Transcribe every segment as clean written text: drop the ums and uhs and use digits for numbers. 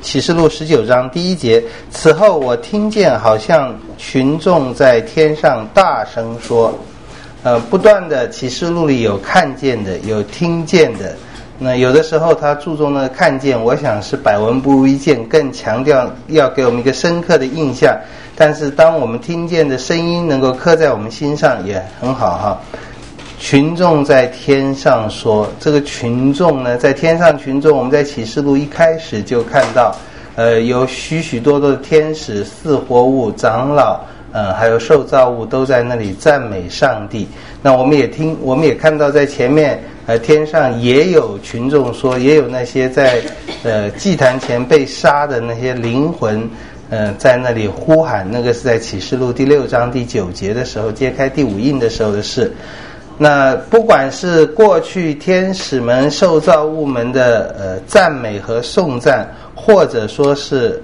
启示录19章第1节，此后我听见好像群众在天上大声说，不断的启示录里有看见的，有听见的。那有的时候他注重那个看见，我想是百闻不如一见，更强调要给我们一个深刻的印象。但是当我们听见的声音能够刻在我们心上也很好哈。群众在天上说，这个群众呢，在天上群众，我们在启示录一开始就看到有许许多多的天使、四活物、长老还有受造物都在那里赞美上帝。那我们也看到在前面天上也有群众说，也有那些在祭坛前被杀的那些灵魂在那里呼喊，那个是在启示录第6章第9节的时候，揭开第5印的时候的事。那不管是过去天使们、受造物们的赞美和颂赞，或者说是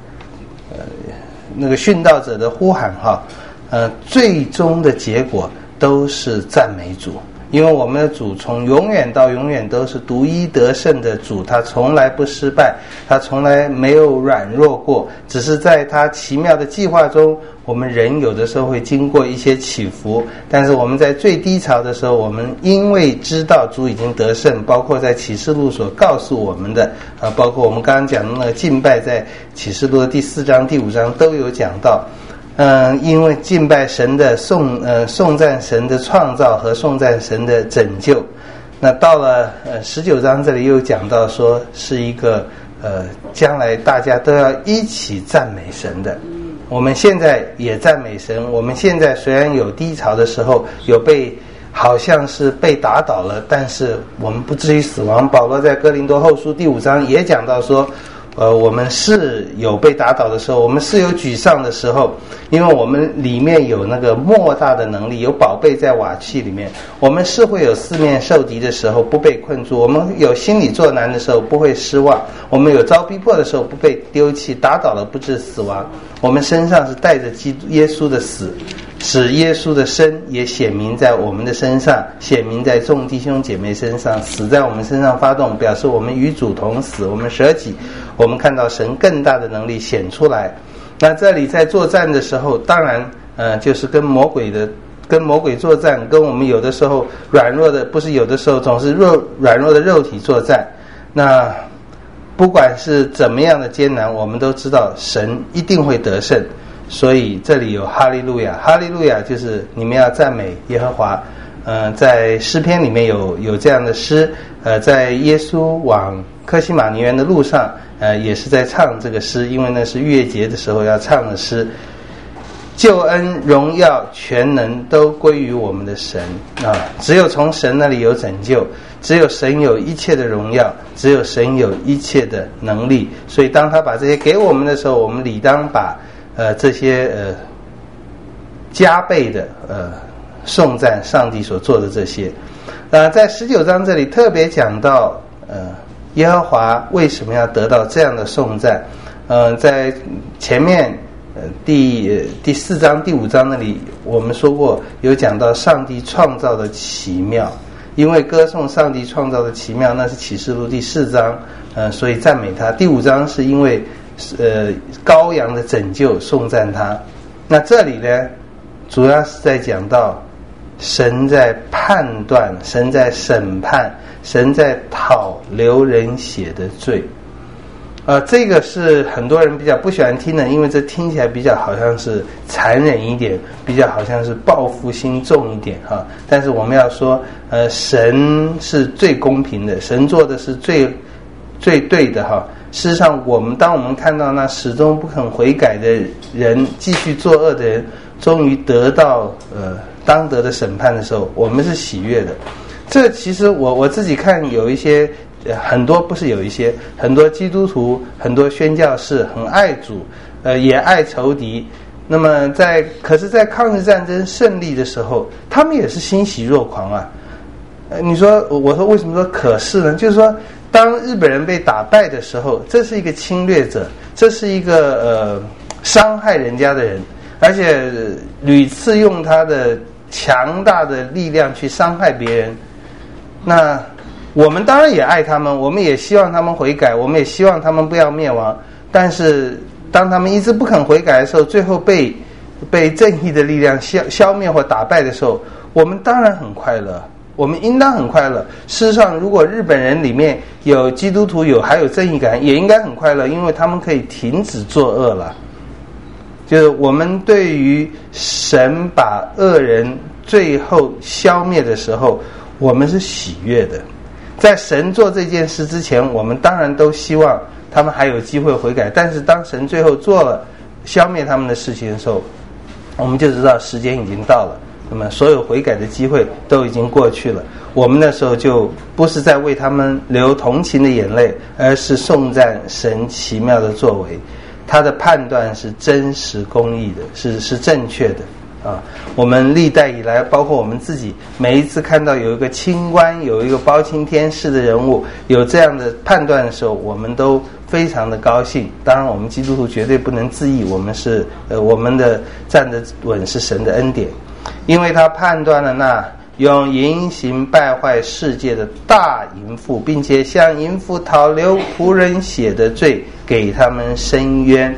那个殉道者的呼喊哈，最终的结果都是赞美主。因为我们的主从永远到永远都是独一得胜的主，他从来不失败，他从来没有软弱过，只是在他奇妙的计划中，我们人有的时候会经过一些起伏，但是我们在最低潮的时候，我们因为知道主已经得胜，包括在启示录所告诉我们的包括我们刚刚讲的那个敬拜，在启示录的第4章第5章都有讲到。因为敬拜神的颂赞神的创造和颂赞神的拯救。那到了19章这里又讲到说，是一个将来大家都要一起赞美神的。我们现在也赞美神，我们现在虽然有低潮的时候，有好像是被打倒了，但是我们不至于死亡。保罗在哥林多后书第5章也讲到说，我们是有被打倒的时候，我们是有沮丧的时候，因为我们里面有那个莫大的能力，有宝贝在瓦器里面。我们是会有四面受敌的时候不被困住，我们有心里作难的时候不会失望，我们有遭逼迫的时候不被丢弃，打倒了不致死亡。我们身上是带着基督耶稣的死，使耶稣的生也显明在我们的身上，显明在众弟兄姐妹身上，死在我们身上发动，表示我们与主同死，我们舍己，我们看到神更大的能力显出来。那这里在作战的时候，当然就是跟魔鬼作战，跟我们有的时候软弱的，不是有的时候总是软弱的肉体作战。那不管是怎么样的艰难，我们都知道神一定会得胜。所以这里有哈利路亚，哈利路亚就是你们要赞美耶和华。在诗篇里面有这样的诗，在耶稣往客西马尼园的路上，也是在唱这个诗，因为那是逾越节的时候要唱的诗。救恩、荣耀、全能都归于我们的神只有从神那里有拯救，只有神有一切的荣耀，只有神有一切的能力。所以当他把这些给我们的时候，我们理当把这些加倍的颂赞上帝所做的这些。在19章这里特别讲到耶和华为什么要得到这样的颂赞。在前面第4章第5章那里我们说过，有讲到上帝创造的奇妙，因为歌颂上帝创造的奇妙，那是启示录第4章所以赞美他。第5章是因为羔羊的拯救颂赞他。那这里呢，主要是在讲到神在判断，神在审判，神在讨流人血的罪。这个是很多人比较不喜欢听的，因为这听起来比较好像是残忍一点，比较好像是报复心重一点但是我们要说神是最公平的，神做的是最对的事实上当我们看到那始终不肯悔改的人，继续作恶的人终于得到当得的审判的时候，我们是喜悦的。这其实我自己看有一些很多，不是有一些，很多基督徒，很多宣教士很爱主也爱仇敌。那么可是在抗日战争胜利的时候，他们也是欣喜若狂你说我说为什么说可是呢？就是说当日本人被打败的时候，这是一个侵略者，这是一个伤害人家的人，而且屡次用他的强大的力量去伤害别人。那我们当然也爱他们，我们也希望他们悔改，我们也希望他们不要灭亡。但是当他们一直不肯悔改的时候，最后被正义的力量消灭或打败的时候，我们当然很快乐，我们应当很快乐。事实上，如果日本人里面有基督徒还有正义感，也应该很快乐，因为他们可以停止作恶了。就是我们对于神把恶人最后消灭的时候，我们是喜悦的。在神做这件事之前，我们当然都希望他们还有机会悔改，但是当神最后做了消灭他们的事情的时候，我们就知道时间已经到了，那么所有悔改的机会都已经过去了。我们那时候就不是在为他们流同情的眼泪，而是颂赞神奇妙的作为，他的判断是真实公义的，是正确的啊。我们历代以来，包括我们自己，每一次看到有一个清官，有一个包青天式的人物有这样的判断的时候，我们都非常的高兴。当然我们基督徒绝对不能自义，我们的站得稳是神的恩典，因为他判断了那用淫行败坏世界的大淫妇，并且向淫妇讨流仆人血的罪，给他们伸冤。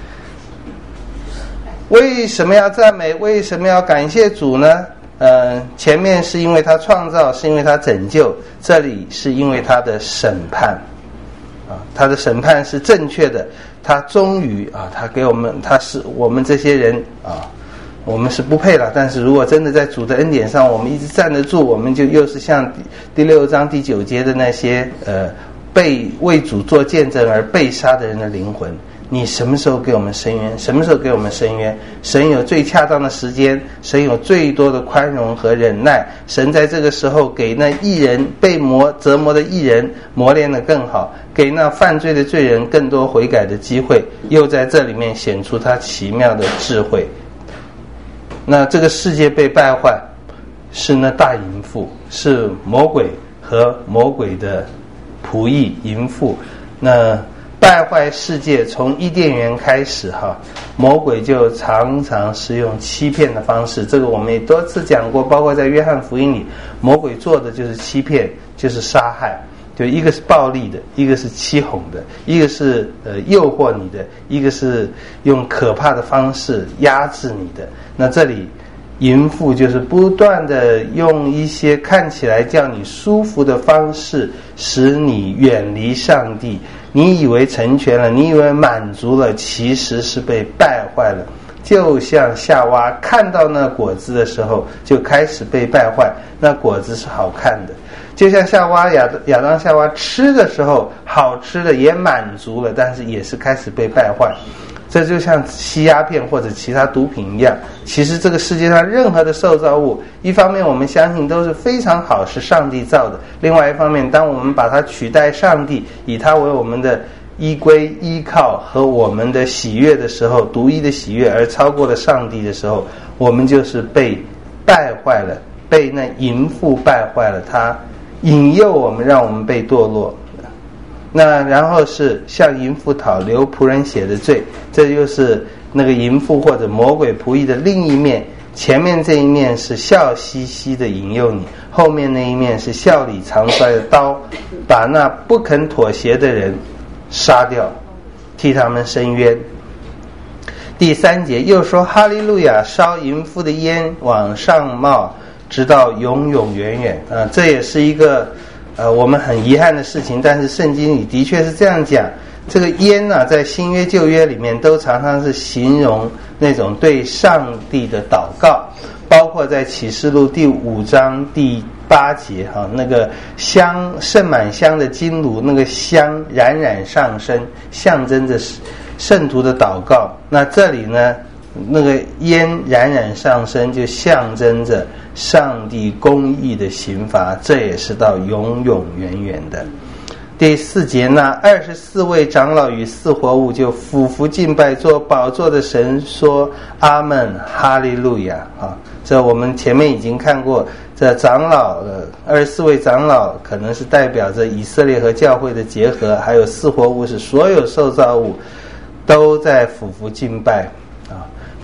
为什么要赞美？为什么要感谢主呢？前面是因为他创造，是因为他拯救，这里是因为他的审判啊，他的审判是正确的。他终于啊，他给我们，他是我们这些人啊，我们是不配了。但是如果真的在主的恩典上，我们一直站得住，我们就又是像第6章第9节的那些被为主做见证而被杀的人的灵魂。你什么时候给我们伸冤？什么时候给我们伸冤？神有最恰当的时间，神有最多的宽容和忍耐。神在这个时候给那义人被折磨的义人磨练得更好，给那犯罪的罪人更多悔改的机会，又在这里面显出他奇妙的智慧。那这个世界被败坏，是那大淫妇，是魔鬼和魔鬼的仆役淫妇。那败坏世界从伊甸园开始哈，魔鬼就常常是用欺骗的方式，这个我们也多次讲过，包括在约翰福音里，魔鬼做的就是欺骗，就是杀害，就一个是暴力的，一个是欺哄的，一个是诱惑你的，一个是用可怕的方式压制你的。那这里淫妇就是不断的用一些看起来叫你舒服的方式，使你远离上帝。你以为成全了，你以为满足了，其实是被败坏了。就像夏娃看到那果子的时候就开始被败坏，那果子是好看的。就像亚当夏娃吃的时候好吃的也满足了，但是也是开始被败坏。这就像吸鸦片或者其他毒品一样，其实这个世界上任何的受造物，一方面我们相信都是非常好，是上帝造的，另外一方面当我们把它取代上帝，以它为我们的依归依靠和我们的喜悦的时候，独一的喜悦而超过了上帝的时候，我们就是被败坏了，被那淫妇败坏了，它引诱我们，让我们被堕落。那然后是向淫妇讨流仆人血的罪，这就是那个淫妇或者魔鬼仆役的另一面。前面这一面是笑嘻嘻的引诱你，后面那一面是笑里藏出来的刀，把那不肯妥协的人杀掉，替他们伸冤。第3节又说哈利路亚，烧淫妇的烟往上冒，直到永永远远。这也是一个我们很遗憾的事情，但是圣经里的确是这样讲。这个烟啊，在新约旧约里面都常常是形容那种对上帝的祷告，包括在启示录第5章第8节那个盛满香的金炉，那个香冉冉上升，象征着圣徒的祷告。那这里呢，那个烟冉冉上升就象征着上帝公义的刑罚，这也是到永永远远的。第4节，那24位长老与4活物就俯伏敬拜做宝座的神，说阿们，哈利路亚。这我们前面已经看过，这长老24位长老可能是代表着以色列和教会的结合，还有4活物是所有受造物都在俯伏敬拜。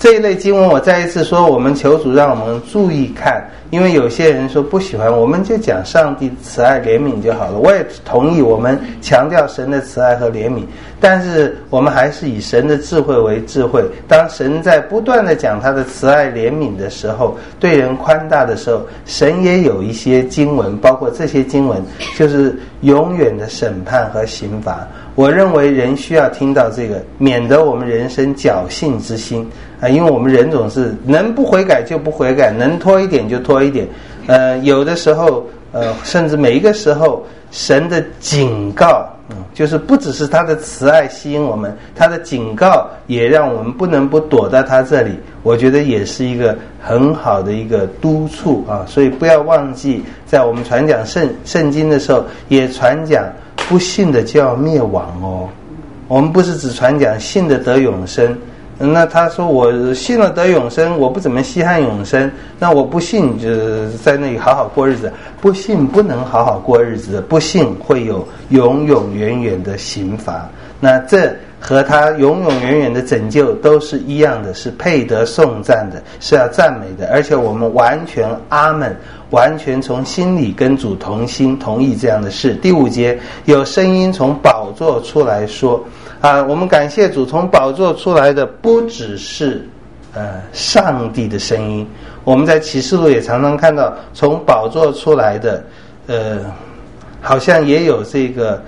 这一类经文我再一次说，我们求主让我们注意看，因为有些人说不喜欢，我们就讲上帝慈爱怜悯就好了。我也同意我们强调神的慈爱和怜悯，但是我们还是以神的智慧为智慧。当神在不断的讲他的慈爱怜悯的时候，对人宽大的时候，神也有一些经文，包括这些经文就是永远的审判和刑罚。我认为人需要听到这个，免得我们人生侥幸之心啊，因为我们人总是能不悔改就不悔改，能拖一点就拖一点。有的时候甚至每一个时候，神的警告就是不只是他的慈爱吸引我们，他的警告也让我们不能不躲在他这里。我觉得也是一个很好的一个督促啊，所以不要忘记，在我们传讲圣经的时候，也传讲不信的就要灭亡哦。我们不是只传讲信的得永生。那他说我信了得永生，我不怎么稀罕永生，那我不信就在那里好好过日子。不信不能好好过日子，不信会有永永远远的刑罚。那这和他永永远远的拯救都是一样的，是配得颂赞的，是要赞美的。而且我们完全阿们，完全从心里跟主同心同意这样的事。第5节，有声音从宝座出来说我们感谢主，从宝座出来的不只是上帝的声音。我们在启示录也常常看到从宝座出来的好像也有这个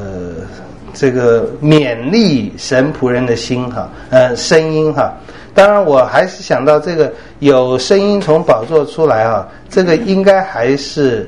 勉励神仆人的心声音哈。当然我还是想到这个有声音从宝座出来这个应该还是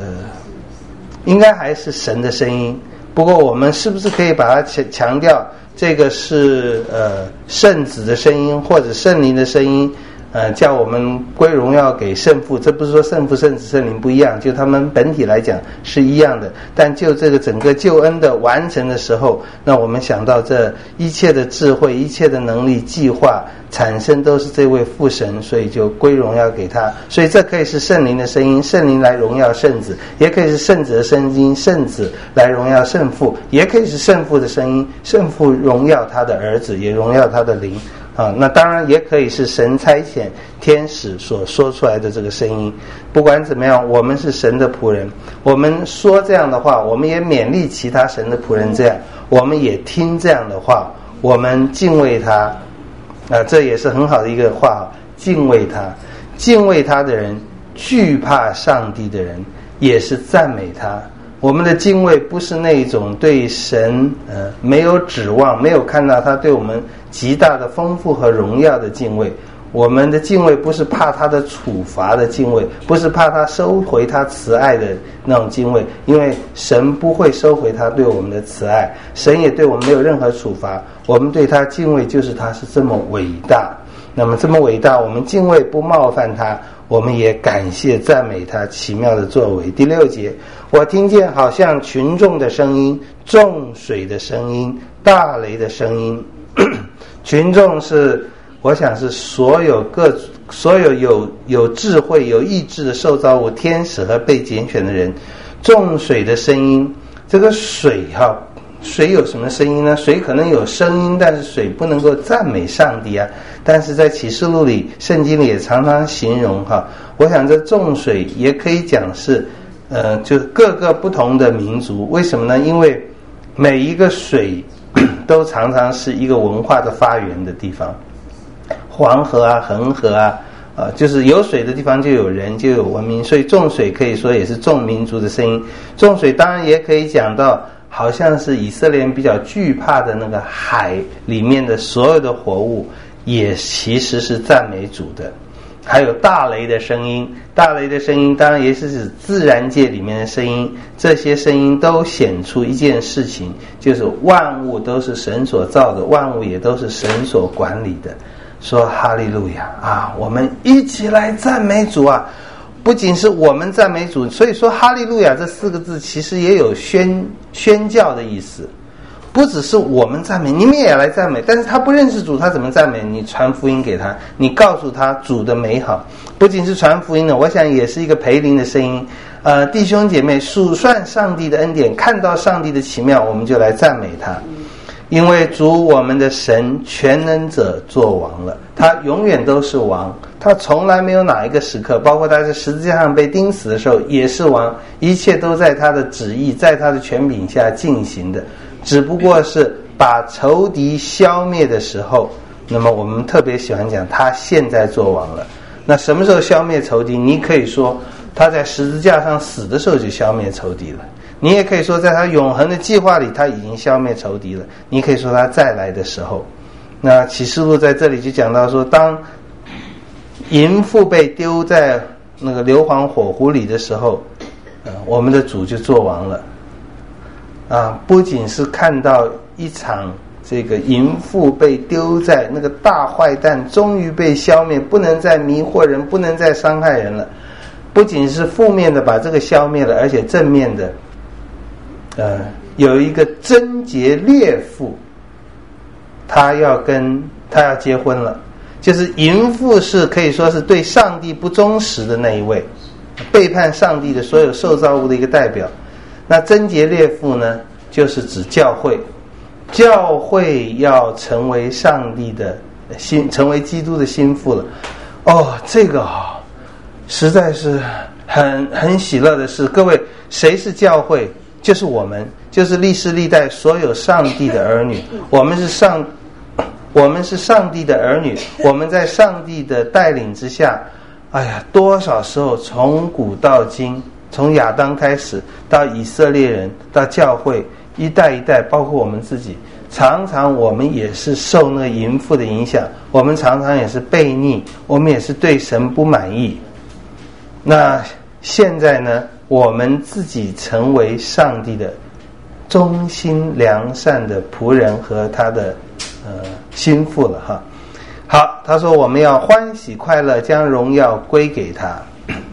神的声音。不过我们是不是可以把它强调这个是圣子的声音或者圣灵的声音，叫我们归荣耀给圣父。这不是说圣父圣子圣灵不一样，就他们本体来讲是一样的，但就这个整个救恩的完成的时候，那我们想到这一切的智慧一切的能力计划产生都是这位父神，所以就归荣耀给他。所以这可以是圣灵的声音，圣灵来荣耀圣子，也可以是圣子的声音，圣子来荣耀圣父，也可以是圣父的声音，圣父荣耀他的儿子，也荣耀他的灵那当然也可以是神差遣天使所说出来的这个声音。不管怎么样，我们是神的仆人，我们说这样的话，我们也勉励其他神的仆人这样，我们也听这样的话，我们敬畏他这也是很好的一个话，敬畏他。敬畏他的人，惧怕上帝的人，也是赞美他。我们的敬畏不是那种对神没有指望，没有看到他对我们极大的丰富和荣耀的敬畏。我们的敬畏不是怕他的处罚的敬畏，不是怕他收回他慈爱的那种敬畏，因为神不会收回他对我们的慈爱，神也对我们没有任何处罚。我们对他敬畏就是他是这么伟大，那么这么伟大，我们敬畏不冒犯他，我们也感谢赞美他奇妙的作为。第6节，我听见好像群众的声音，众水的声音，大雷的声音。群众是我想是所有有智慧有意志的受造物，天使和被拣选的人。众水的声音，这个水水有什么声音呢？水可能有声音，但是水不能够赞美上帝但是在启示录里圣经里也常常形容我想这众水也可以讲是就是各个不同的民族。为什么呢？因为每一个水都常常是一个文化的发源的地方，黄河恒河就是有水的地方就有人，就有文明，所以众水可以说也是众民族的声音。众水当然也可以讲到好像是以色列人比较惧怕的那个海里面的所有的活物，也其实是赞美主的。还有大雷的声音，大雷的声音当然也是指自然界里面的声音，这些声音都显出一件事情，就是万物都是神所造的，万物也都是神所管理的。说哈利路亚我们一起来赞美主不仅是我们赞美主，所以说哈利路亚这4个字其实也有宣教的意思。不只是我们赞美，你们也来赞美，但是他不认识主，他怎么赞美？你传福音给他，你告诉他主的美好。不仅是传福音的，我想也是一个培灵的声音。弟兄姐妹数算上帝的恩典，看到上帝的奇妙，我们就来赞美他。 因为主我们的神全能者作王了，他永远都是王，他从来没有哪一个时刻，包括他在十字架上被钉死的时候也是王，一切都在他的旨意，在他的权柄下进行的，只不过是把仇敌消灭的时候，那么我们特别喜欢讲他现在作王了。那什么时候消灭仇敌？你可以说他在十字架上死的时候就消灭仇敌了，你也可以说在他永恒的计划里他已经消灭仇敌了，你可以说他再来的时候。那启示录在这里就讲到说，当淫妇被丢在那个硫磺火湖里的时候，我们的主就作王了。不仅是看到一场这个淫妇被丢在那个大坏蛋终于被消灭，不能再迷惑人，不能再伤害人了，不仅是负面的把这个消灭了，而且正面的有一个贞洁烈妇，他要结婚了。就是淫妇是可以说是对上帝不忠实的那一位，背叛上帝的所有受造物的一个代表。那贞洁烈妇呢，就是指教会，教会要成为上帝的成为基督的心腹了。这个实在是很喜乐的事。各位，谁是教会？就是我们，就是历世历代所有上帝的儿女。我们是上帝的儿女，我们在上帝的带领之下，多少时候从古到今，从亚当开始到以色列人到教会，一代一代，包括我们自己，常常我们也是受那个淫妇的影响，我们常常也是悖逆，我们也是对神不满意。那现在呢，我们自己成为上帝的忠心良善的仆人和他的心腹了哈。好，他说我们要欢喜快乐，将荣耀归给他。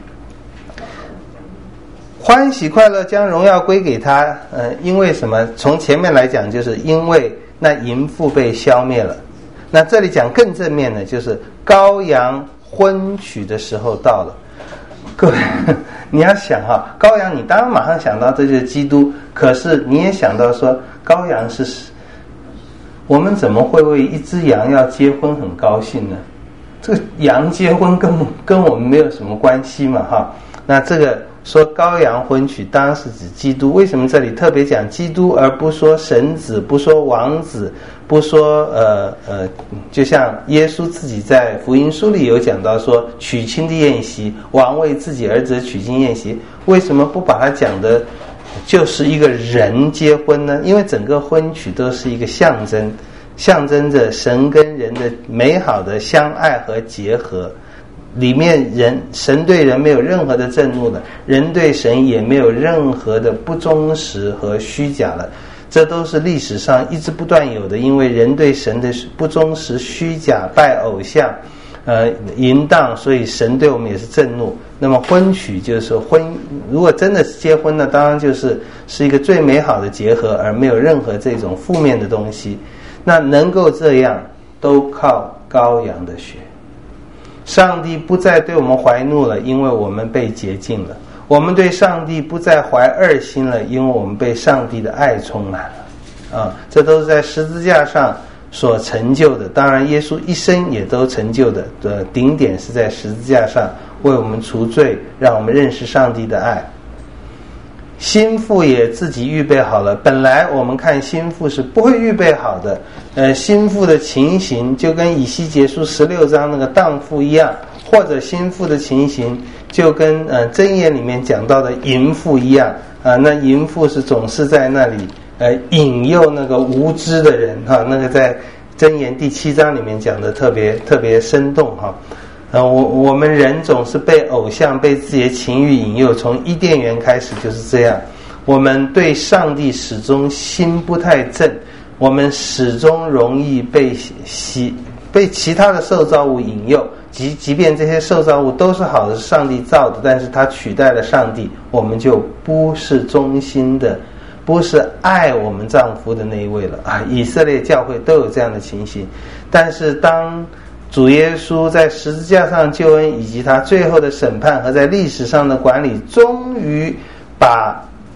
欢喜快乐将荣耀归给他，因为什么？从前面来讲，就是因为那淫妇被消灭了。那这里讲更正面的，就是羔羊婚娶的时候到了。各位，你要想羔羊，你当然马上想到这就是基督，可是你也想到说，羔羊是，我们怎么会为一只羊要结婚很高兴呢？这个羊结婚跟我们没有什么关系嘛哈。那这个说羔羊婚娶当然是指基督，为什么这里特别讲基督而不说神子，不说王子，不说就像耶稣自己在福音书里有讲到说娶亲的宴席，王为自己儿子娶亲宴席，为什么不把它讲的就是一个人结婚呢？因为整个婚娶都是一个象征，象征着神跟人的美好的相爱和结合，里面神对人没有任何的震怒的，人对神也没有任何的不忠实和虚假了，这都是历史上一直不断有的。因为人对神的不忠实、虚假、拜偶像、淫荡，所以神对我们也是震怒。那么婚娶就是如果真的是结婚呢，当然是一个最美好的结合，而没有任何这种负面的东西。那能够这样，都靠羔羊的血。上帝不再对我们怀怒了，因为我们被洁净了。我们对上帝不再怀二心了，因为我们被上帝的爱充满了。这都是在十字架上所成就的。当然耶稣一生也都成就的顶点是在十字架上为我们除罪，让我们认识上帝的爱。心腹也自己预备好了。本来我们看心腹是不会预备好的，心腹的情形就跟以西结书16章那个荡妇一样，或者心腹的情形就跟箴言里面讲到的淫妇一样那淫妇是总是在那里引诱那个无知的人那个在箴言第7章里面讲的特别生动我们人总是被偶像被自己的情欲引诱，从伊甸园开始就是这样。我们对上帝始终心不太正，我们始终容易被其他的受造物引诱，即便这些受造物都是好的，是上帝造的，但是它取代了上帝，我们就不是忠心的，不是爱我们丈夫的那一位了以色列教会都有这样的情形。但是当主耶稣在十字架上救恩，以及他最后的审判和在历史上的管理，终于把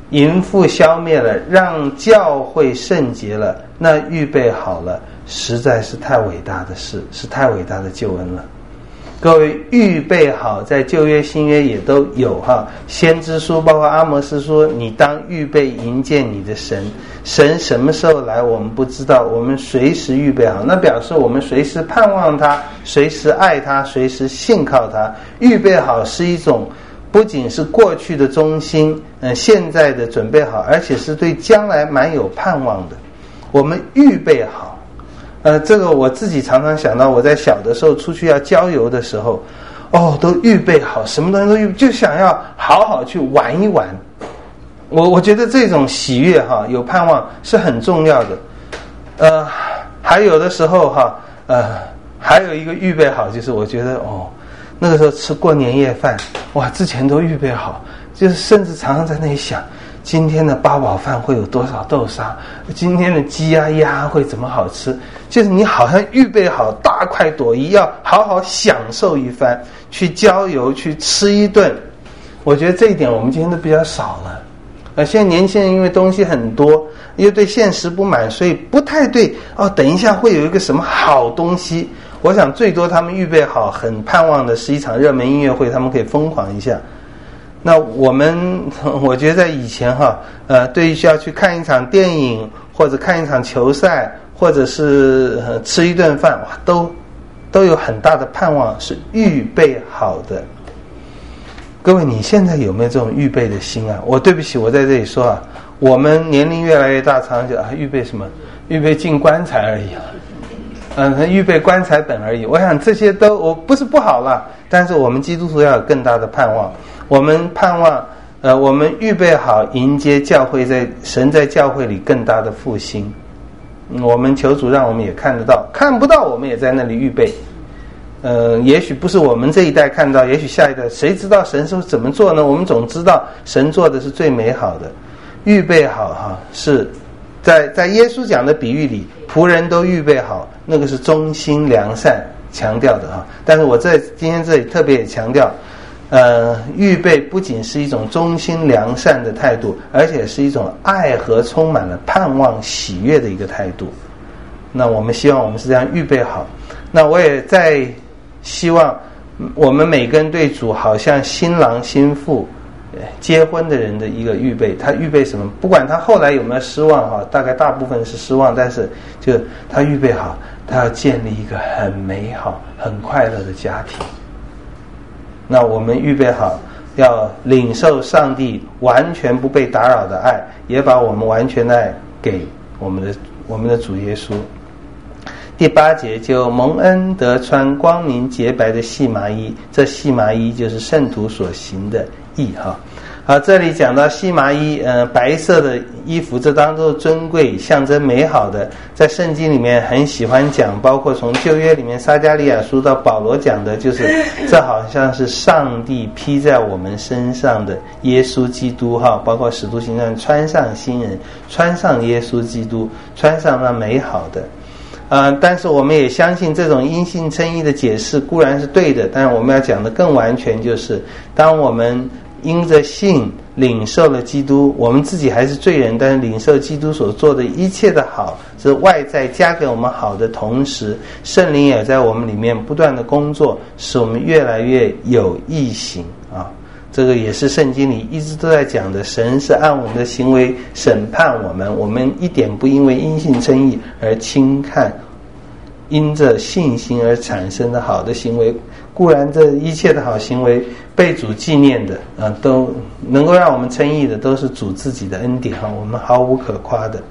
淫妇消灭了，让教会圣洁了，那预备好了，实在是太伟大的事，是太伟大的救恩了。各位，预备好在旧约新约也都有哈，先知书包括阿摩司说，你当预备迎接你的神，神什么时候来我们不知道，我们随时预备好，那表示我们随时盼望他，随时爱他，随时信靠他。预备好是一种不仅是过去的忠心，现在的准备好，而且是对将来蛮有盼望的。我们预备好，这个我自己常常想到，我在小的时候出去要郊游的时候，都预备好，什么东西都预备，就想要好好去玩一玩。我觉得这种喜悦哈，有盼望是很重要的。还有的时候哈，还有一个预备好，就是我觉得那个时候吃过年夜饭，哇，之前都预备好，就是甚至常常在那里想，今天的八宝饭会有多少豆沙，今天的鸡啊鸭会怎么好吃，就是你好像预备好大快朵颐，要好好享受一番，去郊游，去吃一顿。我觉得这一点我们今天都比较少了。现在年轻人因为东西很多，又对现实不满，所以不太对等一下会有一个什么好东西。我想最多他们预备好很盼望的是一场热门音乐会，他们可以疯狂一下。那我觉得在以前对于需要去看一场电影，或者看一场球赛，或者是吃一顿饭，都有很大的盼望，是预备好的。各位，你现在有没有这种预备的心啊？对不起，我在这里说我们年龄越来越大，常常就预备什么？预备进棺材而已预备棺材本而已。我想这些都不是不好了，但是我们基督徒要有更大的盼望。我们盼望我们预备好迎接教会神在教会里更大的复兴。我们求主让我们也看得到，看不到我们也在那里预备。也许不是我们这一代看到，也许下一代，谁知道神是怎么做呢？我们总知道神做的是最美好的。预备好是在耶稣讲的比喻里，仆人都预备好，那个是忠心良善强调的但是我在今天这里特别也强调，预备不仅是一种忠心良善的态度，而且是一种爱和充满了盼望喜悦的一个态度。那我们希望我们是这样预备好。那我也在希望我们每个人对主好像新郎新妇结婚的人的一个预备。他预备什么？不管他后来有没有失望大概大部分是失望，但是就他预备好，他要建立一个很美好很快乐的家庭。那我们预备好要领受上帝完全不被打扰的爱，也把我们完全的爱给我们的主耶稣。第8节，就蒙恩得穿光明洁白的细麻衣，这细麻衣就是圣徒所行的义这里讲到细麻衣，白色的衣服，这当作尊贵象征美好的，在圣经里面很喜欢讲，包括从旧约里面撒迦利亚书到保罗讲的，就是这好像是上帝披在我们身上的耶稣基督包括使徒行传穿上新人，穿上耶稣基督，穿上那美好的。但是我们也相信这种因信称义的解释固然是对的，但是我们要讲的更完全，就是当我们因着信领受了基督，我们自己还是罪人，但是领受基督所做的一切的好，是外在加给我们好的同时，圣灵也在我们里面不断的工作，使我们越来越有义行这个也是圣经里一直都在讲的，神是按我们的行为审判我们，我们一点不因为因信称义而轻看因着信心而产生的好的行为。固然这一切的好行为被主纪念的都能够让我们称义的，都是主自己的恩典我们毫无可夸的。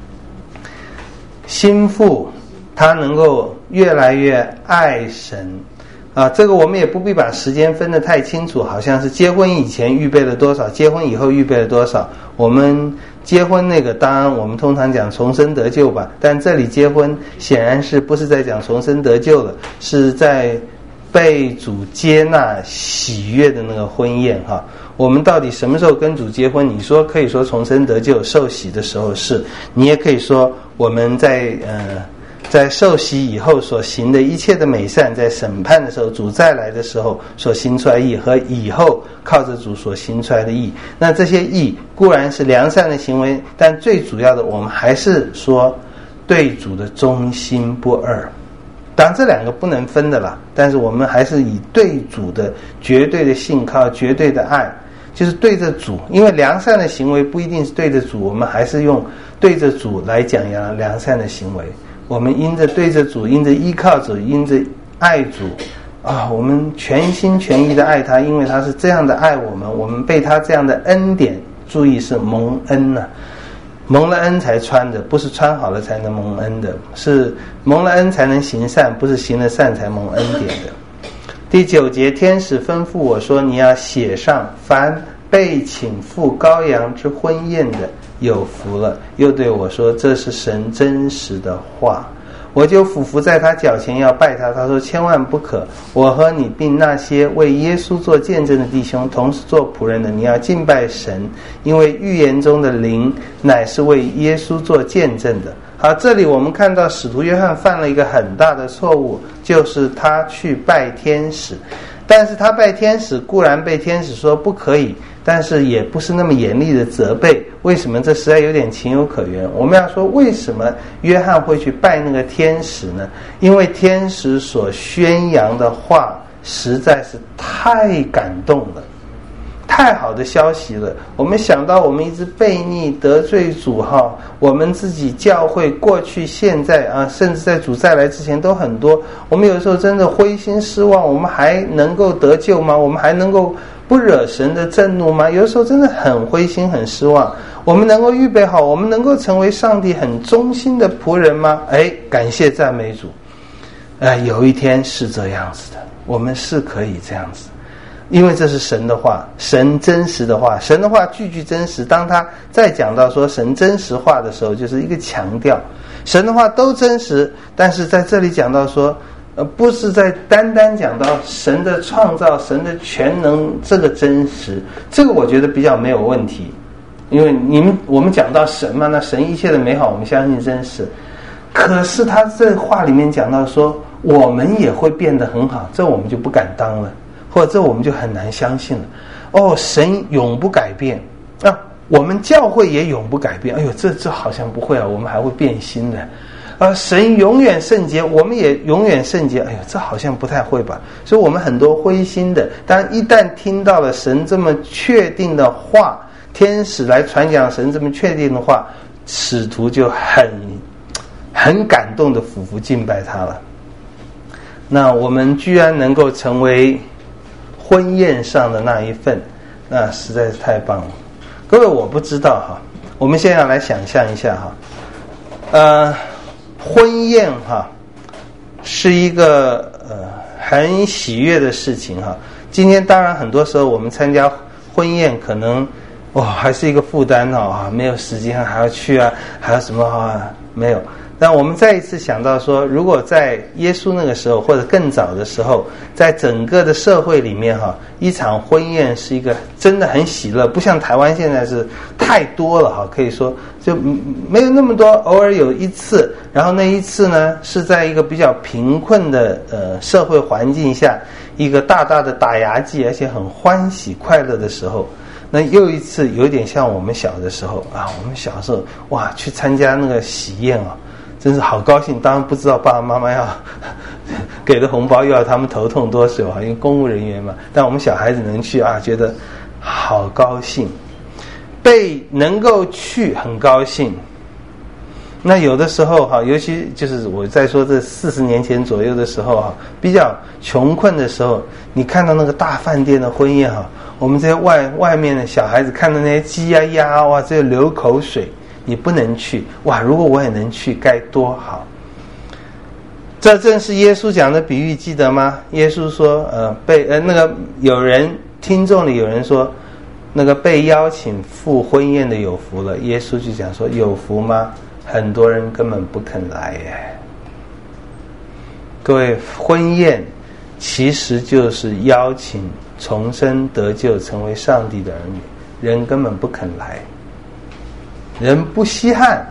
心腹他能够越来越爱神这个我们也不必把时间分得太清楚，好像是结婚以前预备了多少，结婚以后预备了多少。我们结婚那个当然我们通常讲重生得救吧，但这里结婚显然是不是在讲重生得救了，是在被主接纳喜悦的那个婚宴我们到底什么时候跟主结婚？你说可以说重生得救受洗的时候是，你也可以说我们在在受洗以后所行的一切的美善，在审判的时候，主再来的时候所行出来的义，和以后靠着主所行出来的义，那这些义固然是良善的行为，但最主要的我们还是说对主的忠心不二。当然这两个不能分的啦，但是我们还是以对主的绝对的信靠、绝对的爱，就是对着主。因为良善的行为不一定是对着主，我们还是用对着主来讲良善的行为。我们因着对着主，因着依靠主，因着爱主我们全心全意的爱他，因为他是这样的爱我们，我们被他这样的恩典，注意是蒙恩蒙了恩才穿的，不是穿好了才能蒙恩的，是蒙了恩才能行善，不是行了善才蒙恩典的。第9节，天使吩咐我说，你要写上，凡被请赴羔羊之婚宴的有福了。又对我说，这是神真实的话。我就俯伏在他脚前要拜他。他说，千万不可，我和你并那些为耶稣做见证的弟兄，同是做仆人的，你要敬拜神，因为预言中的灵乃是为耶稣做见证的。好，这里我们看到使徒约翰犯了一个很大的错误，就是他去拜天使。但是他拜天使固然被天使说不可以，但是也不是那么严厉的责备。为什么？这实在有点情有可原。我们要说为什么约翰会去拜那个天使呢？因为天使所宣扬的话实在是太感动了，太好的消息了。我们想到我们一直悖逆得罪主我们自己教会过去现在甚至在主再来之前都很多，我们有时候真的灰心失望，我们还能够得救吗？我们还能够不惹神的震怒吗？有的时候真的很灰心很失望。我们能够预备好，我们能够成为上帝很忠心的仆人吗？感谢赞美主，有一天是这样子的，我们是可以这样子，因为这是神的话，神真实的话，神的话句句真实。当他再讲到说神真实话的时候，就是一个强调，神的话都真实，但是在这里讲到说不是在单单讲到神的创造，神的全能，这个真实，这个我觉得比较没有问题。因为我们讲到神嘛，那神一切的美好我们相信真实。可是他这话里面讲到说我们也会变得很好，这我们就不敢当了，或者这我们就很难相信了。神永不改变我们教会也永不改变。这好像不会我们还会变心的。神永远圣洁，我们也永远圣洁。这好像不太会吧？所以我们很多灰心的。但一旦听到了神这么确定的话，天使来传讲神这么确定的话，使徒就很感动的俯伏敬拜他了。那我们居然能够成为婚宴上的那一份，那实在是太棒了。各位，我不知道我们现在来想象一下婚宴是一个很喜悦的事情今天当然很多时候我们参加婚宴可能还是一个负担没有时间还要去还要什么没有。但我们再一次想到说，如果在耶稣那个时候或者更早的时候，在整个的社会里面一场婚宴是一个真的很喜乐，不像台湾现在是太多了可以说就没有那么多，偶尔有一次，然后那一次呢是在一个比较贫困的社会环境下，一个大大的打牙祭，而且很欢喜快乐的时候。那又一次有点像我们小的时候我们小时候去参加那个喜宴真是好高兴。当然不知道爸爸妈妈要给的红包又要他们头痛多久因为公务人员嘛，但我们小孩子能去觉得好高兴，被能够去很高兴。那有的时候尤其就是我在说这40年前左右的时候比较穷困的时候，你看到那个大饭店的婚宴我们这些外面的小孩子看到那些鸡鸭这流口水，你不能去如果我也能去该多好。这正是耶稣讲的比喻，记得吗？耶稣说那个听众里有人说那个被邀请赴婚宴的有福了，耶稣就讲说有福吗？很多人根本不肯来各位，婚宴其实就是邀请重生得救成为上帝的儿女，人根本不肯来，人不稀罕，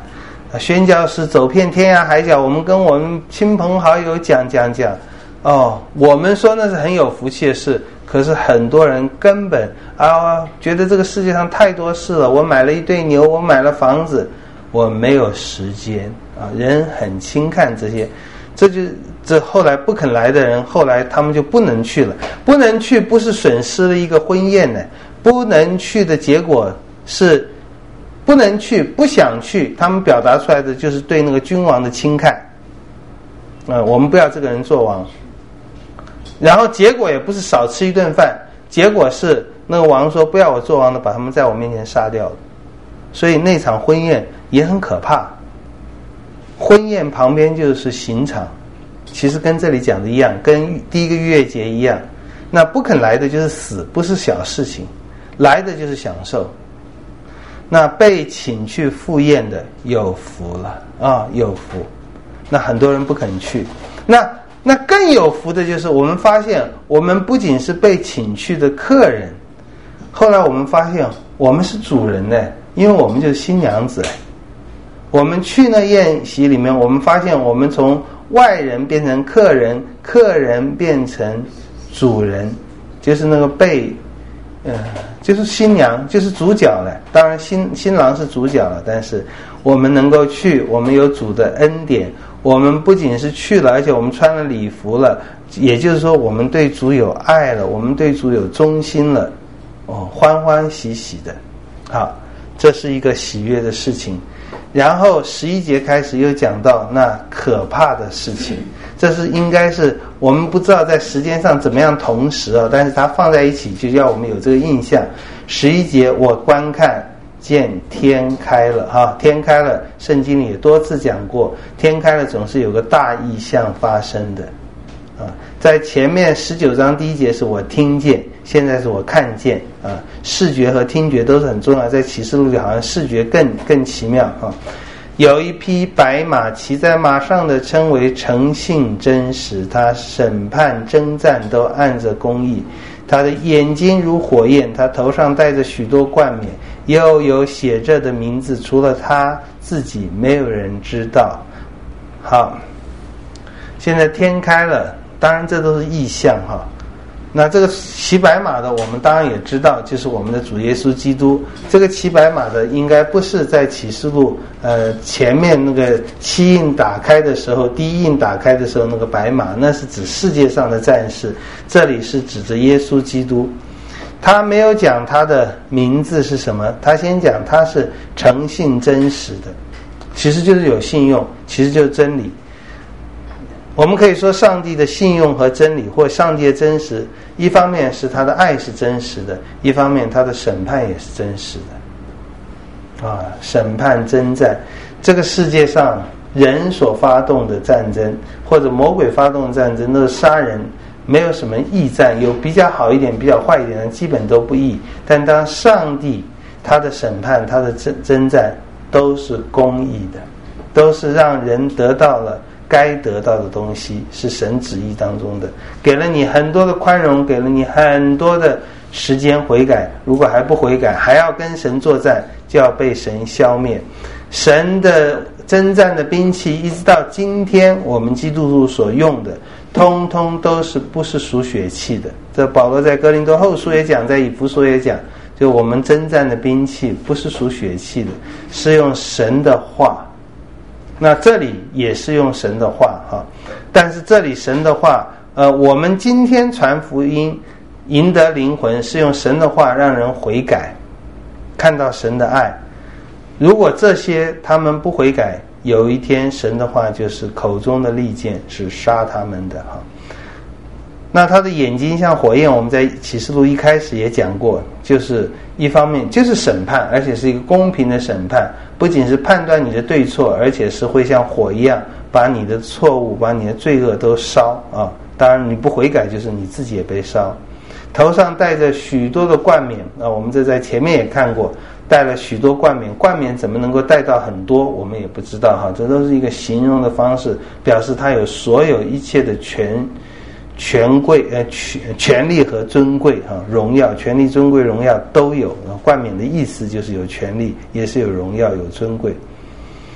宣教士走遍天涯海角，我们跟我们亲朋好友讲，我们说那是很有福气的事，可是很多人根本觉得这个世界上太多事了，我买了一对牛，我买了房子，我没有时间人很轻看这些，这后来不肯来的人，后来他们就不能去了。不能去不是损失了一个婚宴呢，不能去的结果是不能去，不想去，他们表达出来的就是对那个君王的轻看我们不要这个人做王。然后结果也不是少吃一顿饭，结果是那个王说不要我做王的，把他们在我面前杀掉了。所以那场婚宴也很可怕，婚宴旁边就是刑场，其实跟这里讲的一样，跟第一个逾越节一样。那不肯来的就是死，不是小事情，来的就是享受。那被请去赴宴的有福了有福。那很多人不肯去，那更有福的就是我们发现，我们不仅是被请去的客人，后来我们发现我们是主人呢，因为我们就是新娘子。我们去那宴席里面，我们发现我们从外人变成客人，客人变成主人，就是那个就是新娘，就是主角了。当然新郎是主角了，但是我们能够去，我们有主的恩典，我们不仅是去了，而且我们穿了礼服了，也就是说我们对主有爱了，我们对主有忠心了欢欢喜喜的。好，这是一个喜悦的事情。然后11节开始又讲到那可怕的事情，这是应该是我们不知道在时间上怎么样同时但是它放在一起就要我们有这个印象。11节我观看见天开了天开了，圣经里也多次讲过，天开了总是有个大异象发生的在前面19章第1节是我听见，现在是我看见视觉和听觉都是很重要，在启示录里好像视觉更奇妙有一匹白马，骑在马上的称为诚信真实，他审判征战都按着公义，他的眼睛如火焰，他头上戴着许多冠冕，又有写着的名字，除了他自己没有人知道。好，现在天开了，当然这都是意象那这个骑白马的我们当然也知道，就是我们的主耶稣基督。这个骑白马的应该不是在启示录前面那个7印打开的时候，第1印打开的时候那个白马，那是指世界上的战士，这里是指着耶稣基督。他没有讲他的名字是什么，他先讲他是诚信真实的，其实就是有信用，其实就是真理。我们可以说上帝的信用和真理，或上帝的真实，一方面是他的爱是真实的，一方面他的审判也是真实的审判征战，这个世界上人所发动的战争或者魔鬼发动的战争都是杀人，没有什么义战，有比较好一点比较坏一点的基本都不义。但当上帝他的审判他的征战都是公义的，都是让人得到了该得到的东西，是神旨意当中的，给了你很多的宽容，给了你很多的时间悔改，如果还不悔改，还要跟神作战，就要被神消灭。神的征战的兵器一直到今天我们基督徒所用的通通都是不是属血气的。这保罗在哥林多后书也讲，在以弗所也讲，就我们征战的兵器不是属血气的，是用神的话。那这里也是用神的话但是这里神的话我们今天传福音赢得灵魂是用神的话让人悔改，看到神的爱。如果这些他们不悔改，有一天神的话就是口中的利剑，是杀他们的那他的眼睛像火焰，我们在启示录一开始也讲过，就是一方面就是审判，而且是一个公平的审判，不仅是判断你的对错，而且是会像火一样把你的错误把你的罪恶都烧当然你不悔改就是你自己也被烧。头上戴着许多的冠冕我们这在前面也看过，戴了许多冠冕，冠冕怎么能够戴到很多我们也不知道这都是一个形容的方式，表示他有所有一切的权贵权力和尊贵荣耀，权力尊贵荣耀都有。冠冕的意思就是有权力，也是有荣耀有尊贵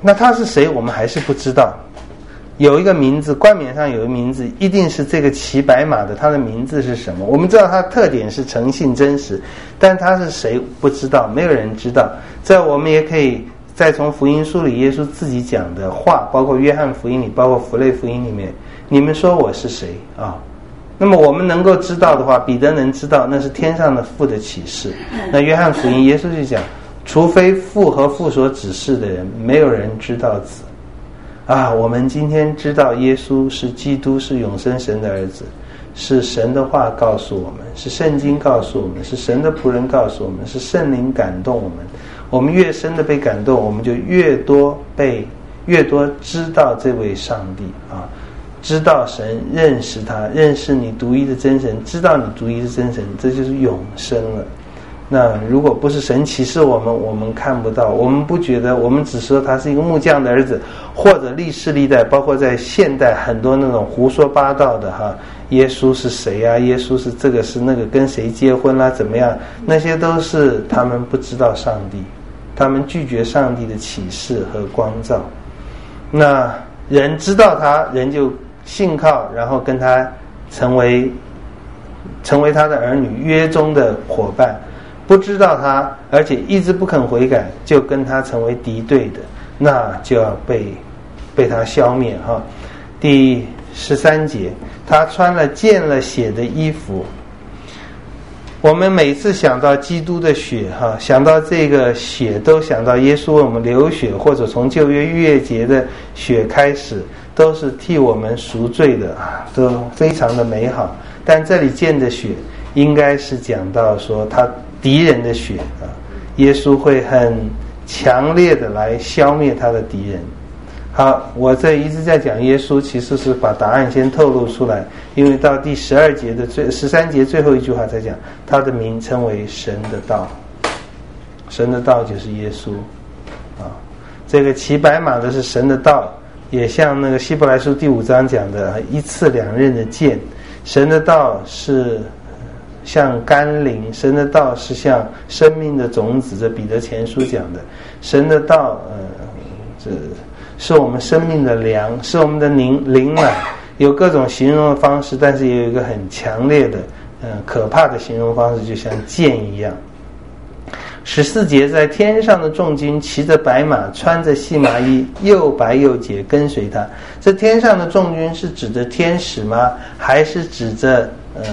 那他是谁我们还是不知道。有一个名字，冠冕上有一个名字，一定是这个骑白马的，他的名字是什么？我们知道他的特点是诚信真实，但他是谁不知道，没有人知道。这我们也可以再从福音书里耶稣自己讲的话，包括约翰福音里，包括符类福音里面，你们说我是谁啊？那么我们能够知道的话，彼得能知道，那是天上的父的启示。那约翰福音耶稣就讲，除非父和父所指示的人，没有人知道子啊。我们今天知道耶稣是基督，是永生神的儿子，是神的话告诉我们，是圣经告诉我们，是神的仆人告诉我们，是圣灵感动我们。我们越深的被感动，我们就越多知道这位上帝啊，知道神，认识他，认识你独一的真神，知道你独一的真神，这就是永生了。那如果不是神启示我们，我们看不到，我们不觉得，我们只说他是一个木匠的儿子，或者历世历代，包括在现代很多那种胡说八道的哈，耶稣是谁啊？耶稣是这个是那个，跟谁结婚啦？怎么样？那些都是他们不知道上帝，他们拒绝上帝的启示和光照。那人知道他，人就信靠，然后跟他成为他的儿女，约中的伙伴。不知道他，而且一直不肯悔改，就跟他成为敌对的，那就要被他消灭哈。第13节，他穿了溅了血的衣服。我们每次想到基督的血哈，想到这个血，都想到耶稣为我们流血，或者从旧约逾越节的血开始，都是替我们赎罪的啊，都非常的美好。但这里溅的血应该是讲到说他敌人的血啊，耶稣会很强烈的来消灭他的敌人。好，我这一直在讲耶稣，其实是把答案先透露出来，因为到第12节的13节最后一句话才讲，他的名称为神的道，神的道就是耶稣啊。这个骑白马的是神的道，也像那个希伯来书第5章讲的一刺两刃的剑，神的道是像甘霖，神的道是像生命的种子，这彼得前书讲的，神的道这是我们生命的粮，是我们的灵奶，有各种形容的方式，但是也有一个很强烈的可怕的形容方式，就像剑一样。14节，在天上的众军骑着白马，穿着细麻衣，又白又洁，跟随他。这天上的众军是指着天使吗？还是指着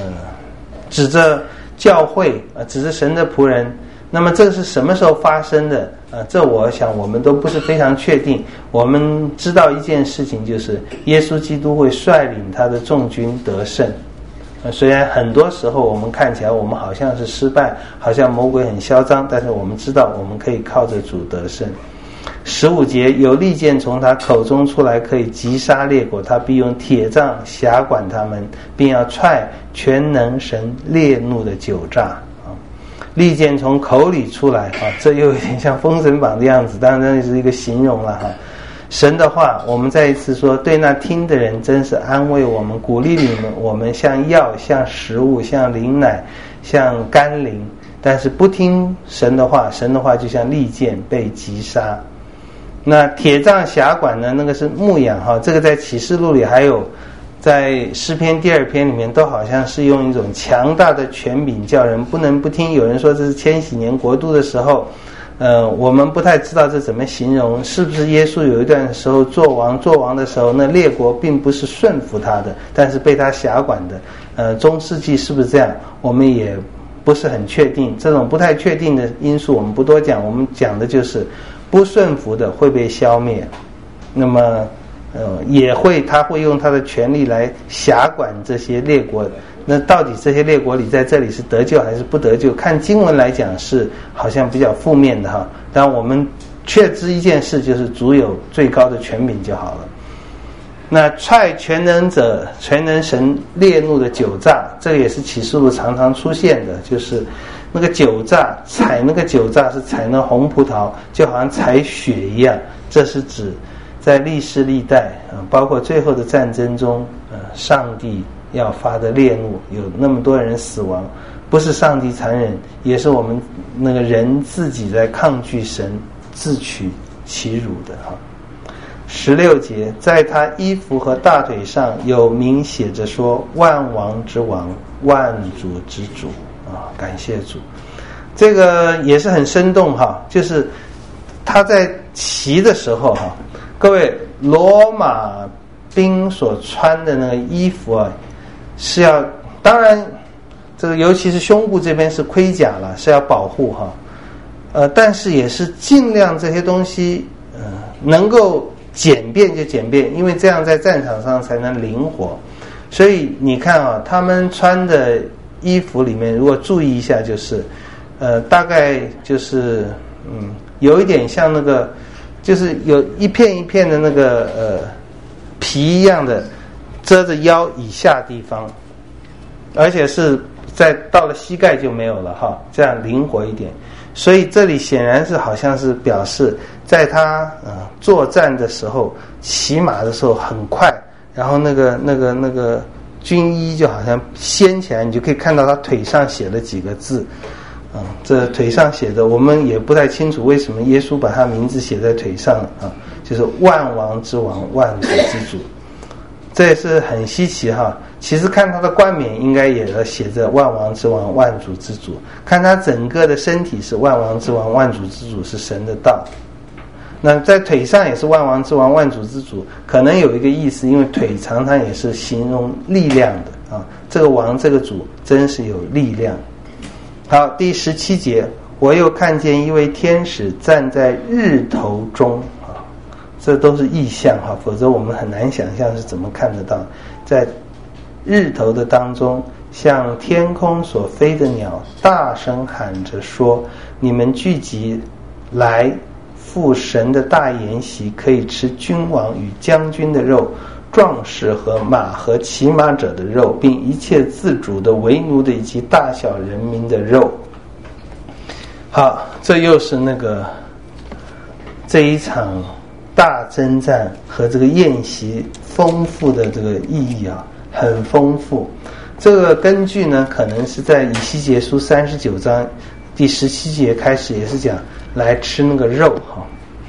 教会指着神的仆人？那么这个是什么时候发生的？这我想我们都不是非常确定。我们知道一件事情，就是耶稣基督会率领他的众军得胜。虽然很多时候我们看起来我们好像是失败，好像魔鬼很嚣张，但是我们知道我们可以靠着主得胜。15节，有利剑从他口中出来，可以击杀列国，他必用铁杖辖管他们，并要踹全能神烈怒的酒炸。利剑从口里出来啊，这又有点像封神榜的样子，当然这是一个形容了哈。神的话，我们再一次说，对那听的人真是安慰我们，鼓励你们，我们像药，像食物，像灵奶，像甘霖。但是不听神的话，神的话就像利剑被击杀。那铁杖辖管呢，那个是牧养哈，这个在启示录里，还有在诗篇第2篇里面，都好像是用一种强大的权柄叫人不能不听。有人说这是千禧年国度的时候，我们不太知道这怎么形容，是不是耶稣有一段时候做王的时候，那列国并不是顺服他的，但是被他辖管的。中世纪是不是这样，我们也不是很确定。这种不太确定的因素我们不多讲，我们讲的就是不顺服的会被消灭。那么他会用他的权力来辖管这些列国。那到底这些列国里在这里是得救还是不得救？看经文来讲是好像比较负面的哈。但我们确知一件事，就是主有最高的权柄就好了。那踹全能神烈怒的酒炸，这个也是启示录常常出现的，就是那个酒炸，踩那个酒炸是踩那红葡萄，就好像踩血一样。这是指在历世历代包括最后的战争中，上帝要发的烈怒，有那么多人死亡，不是上帝残忍，也是我们那个人自己在抗拒神，自取其辱的哈。 16节，在他衣服和大腿上有明写着说，万王之王，万主之主啊，感谢主。这个也是很生动哈，就是他在骑的时候哈，各位，罗马兵所穿的那个衣服啊，是要，当然这个尤其是胸部这边是盔甲了，是要保护哈，但是也是尽量这些东西能够简便就简便，因为这样在战场上才能灵活。所以你看啊，他们穿的衣服里面，如果注意一下，就是大概就是有一点像那个，就是有一片一片的那个皮一样的遮着腰以下地方，而且是到了膝盖就没有了哈，这样灵活一点。所以这里显然是好像是表示在他作战的时候，骑马的时候很快，然后那个军衣就好像掀起来，你就可以看到他腿上写了几个字。这腿上写的我们也不太清楚为什么耶稣把他名字写在腿上啊，就是万王之王，万主之主。这也是很稀奇哈。其实看他的冠冕应该也写着万王之王，万主之主。看他整个的身体是万王之王，万主之主，是神的道。那在腿上也是万王之王，万主之主，可能有一个意思，因为腿常常也是形容力量的啊。这个王，这个主真是有力量。好，第17节，我又看见一位天使站在日头中啊，这都是意象哈，否则我们很难想象是怎么看得到。在日头的当中，向天空所飞的鸟大声喊着说，你们聚集来赴神的大筵席，可以吃君王与将军的肉，壮士和马和骑马者的肉，并一切自主的为奴的以及大小人民的肉。好，这又是这一场大征战和这个宴席丰富的这个意义啊，很丰富。这个根据呢，可能是在以西结书39章第17节开始，也是讲来吃那个肉哈。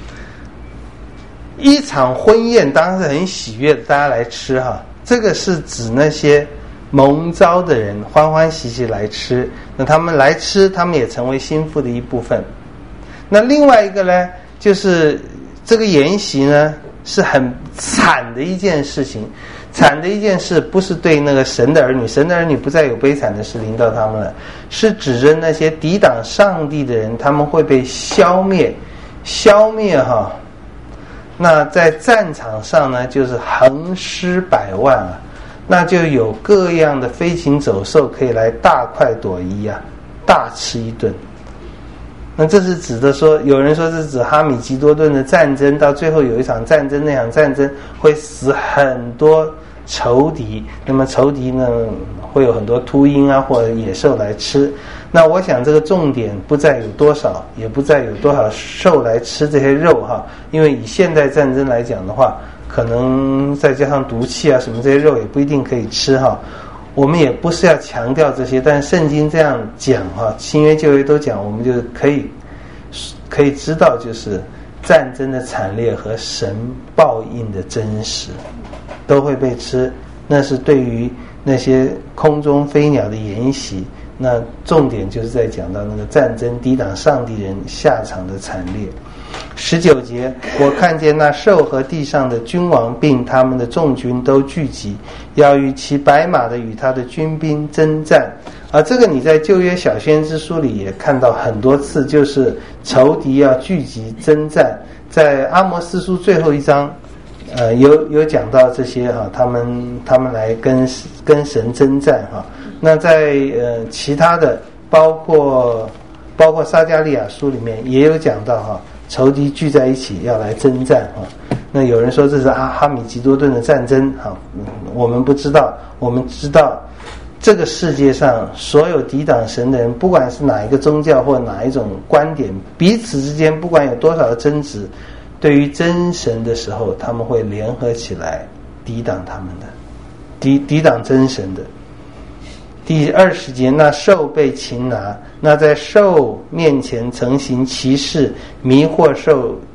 一场婚宴当然是很喜悦的，大家来吃哈。这个是指那些蒙召的人欢欢喜喜来吃，那他们来吃，他们也成为心腹的一部分。那另外一个呢，就是这个筵席呢是很惨的一件事情，惨的一件事不是对那个神的儿女，神的儿女不再有悲惨的事临到他们了，是指着那些抵挡上帝的人，他们会被消灭哈。那在战场上呢，就是横尸百万啊，那就有各样的飞禽走兽可以来大快朵颐啊，大吃一顿。那这是指的说，有人说是指哈米吉多顿的战争，到最后有一场战争，那场战争会死很多仇敌，那么仇敌呢会有很多秃鹰啊或者野兽来吃。那我想这个重点不再有多少，也不再有多少兽来吃这些肉哈，因为以现代战争来讲的话，可能再加上毒气啊什么，这些肉也不一定可以吃哈。我们也不是要强调这些，但圣经这样讲哈，新约旧约都讲，我们就可以知道，就是战争的惨烈和神报应的真实都会被吃。那是对于那些空中飞鸟的筵席，那重点就是在讲到那个战争抵挡上帝人下场的惨烈。19节，我看见那兽和地上的君王并他们的众军都聚集，要与骑白马的与他的军兵征战。这个你在旧约小先知书里也看到很多次，就是仇敌要聚集征战。在阿摩司书最后一章有讲到这些哈，他们来跟神征战哈。那在其他的包括撒迦利亚书里面也有讲到哈，仇敌聚在一起要来征战哈。那有人说这是哈米吉多顿的战争哈，我们不知道，我们知道这个世界上所有抵挡神的人，不管是哪一个宗教或哪一种观点，彼此之间不管有多少的争执，对于真神的时候，他们会联合起来抵挡他们的，抵挡真神的。第20节，那兽被擒拿，那在兽面前曾行奇事，迷惑兽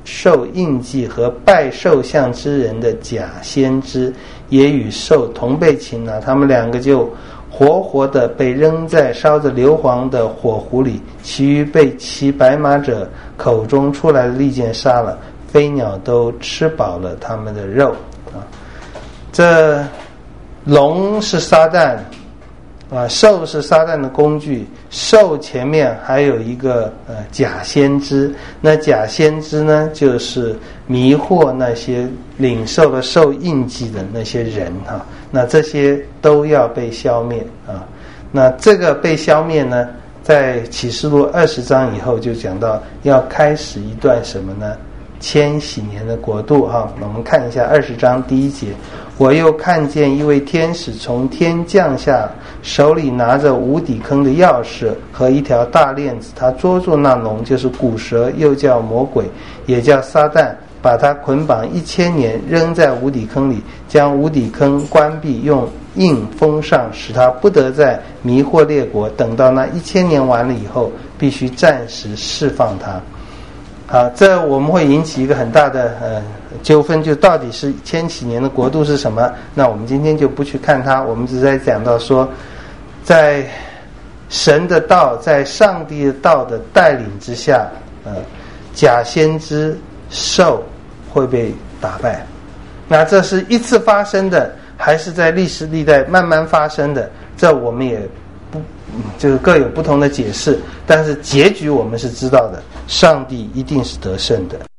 受印记和拜兽像之人的假先知也与兽同被擒拿，他们两个就活活的被扔在烧着硫磺的火湖里，其余被骑白马者口中出来的利箭杀了，飞鸟都吃饱了他们的肉啊。这龙是撒旦啊，兽是撒旦的工具，兽前面还有一个假先知，那假先知呢，就是迷惑那些领受了兽印记的那些人哈，那这些都要被消灭啊。那这个被消灭呢，在启示录20章以后就讲到要开始一段什么呢？千禧年的国度哈。我们看一下20章第1节，我又看见一位天使从天降下，手里拿着无底坑的钥匙和一条大链子，他捉住那龙，就是古蛇，又叫魔鬼，也叫撒旦，把他捆绑1000年，扔在无底坑里，将无底坑关闭，用印封上，使他不得再迷惑列国。等到那1000年完了以后，必须暂时释放他。好，这我们会引起一个很大的纠纷，就到底是千禧年的国度是什么？那我们今天就不去看它，我们只在讲到说，在神的道，在上帝的道的带领之下，假先知兽会被打败。那这是一次发生的，还是在历史历代慢慢发生的？这我们也不就是各有不同的解释，但是结局我们是知道的，上帝一定是得胜的。